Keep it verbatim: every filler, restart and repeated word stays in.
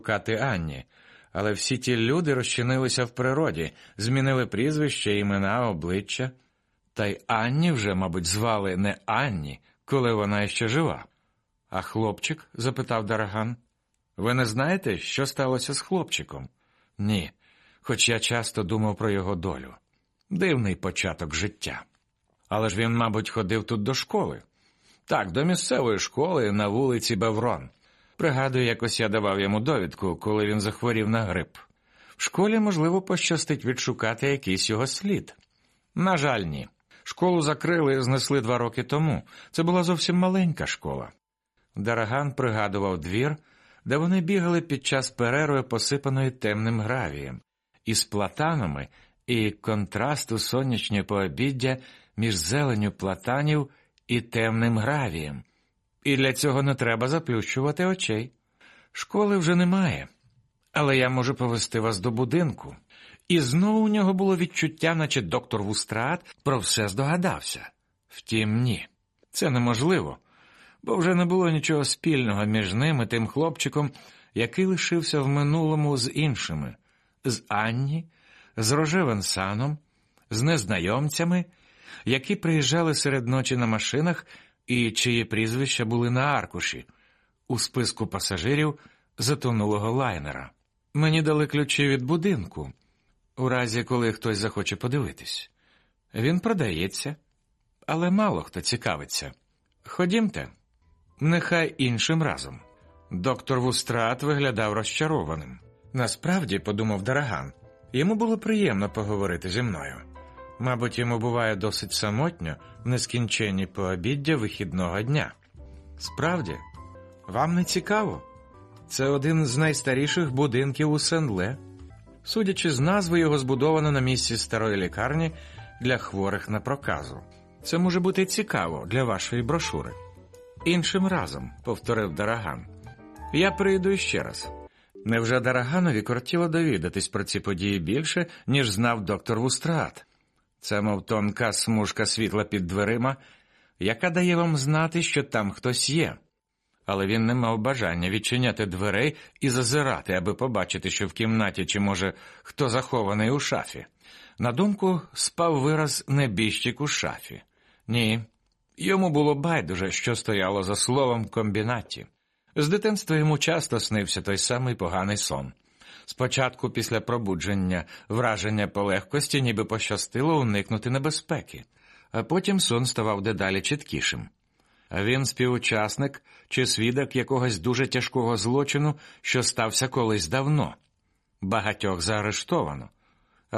шукати Анні, але всі ті люди розчинилися в природі, змінили прізвище, імена, обличчя. Та й Анні вже, мабуть, звали не Анні, коли вона ще жива. «А хлопчик?» – запитав Дараган. «Ви не знаєте, що сталося з хлопчиком?» «Ні, хоч я часто думав про його долю. Дивний початок життя. Але ж він, мабуть, ходив тут до школи». «Так, до місцевої школи на вулиці Беврон. Пригадую, якось я давав йому довідку, коли він захворів на грип. В школі, можливо, пощастить відшукати якийсь його слід». «На жаль, ні. Школу закрили і знесли два роки тому. Це була зовсім маленька школа». Дараган пригадував двір, де вони бігали під час перерви, посипаної темним гравієм, із платанами, і контрасту сонячного пообіддя між зеленню платанів і темним гравієм. І для цього не треба заплющувати очей. Школи вже немає, але я можу повести вас до будинку. І знову у нього було відчуття, наче доктор Вустрат про все здогадався. Втім, ні, це неможливо, бо вже не було нічого спільного між ним і тим хлопчиком, який лишився в минулому з іншими, з Анні, з Роже Саном, з незнайомцями, які приїжджали серед ночі на машинах і чиї прізвища були на аркуші, у списку пасажирів затонулого лайнера. Мені дали ключі від будинку, у разі, коли хтось захоче подивитись. Він продається, але мало хто цікавиться. Ходімте, нехай іншим разом». Доктор Вустрат виглядав розчарованим. Насправді, подумав Дараган, йому було приємно поговорити зі мною. Мабуть, йому буває досить самотньо в нескінченні пообіддя вихідного дня. Справді, вам не цікаво? Це один з найстаріших будинків у Сен-Ле. Судячи з назви, його збудовано на місці старої лікарні для хворих на проказу. Це може бути цікаво для вашої брошури. «Іншим разом», – повторив Дараган. «Я прийду іще раз». Невже Дараганові кортіло довідатись про ці події більше, ніж знав доктор Вустрат? Це, мов тонка смужка світла під дверима, яка дає вам знати, що там хтось є. Але він не мав бажання відчиняти дверей і зазирати, аби побачити, що в кімнаті, чи, може, хто захований у шафі. На думку спав вираз «небіжчик у шафі». Ні, йому було байдуже, що стояло за словом «комбінаті». З дитинства йому часто снився той самий поганий сон. Спочатку, після пробудження, враження полегкості ніби пощастило уникнути небезпеки, а потім сон ставав дедалі чіткішим. А він співучасник чи свідок якогось дуже тяжкого злочину, що стався колись давно. Багатьох заарештовано.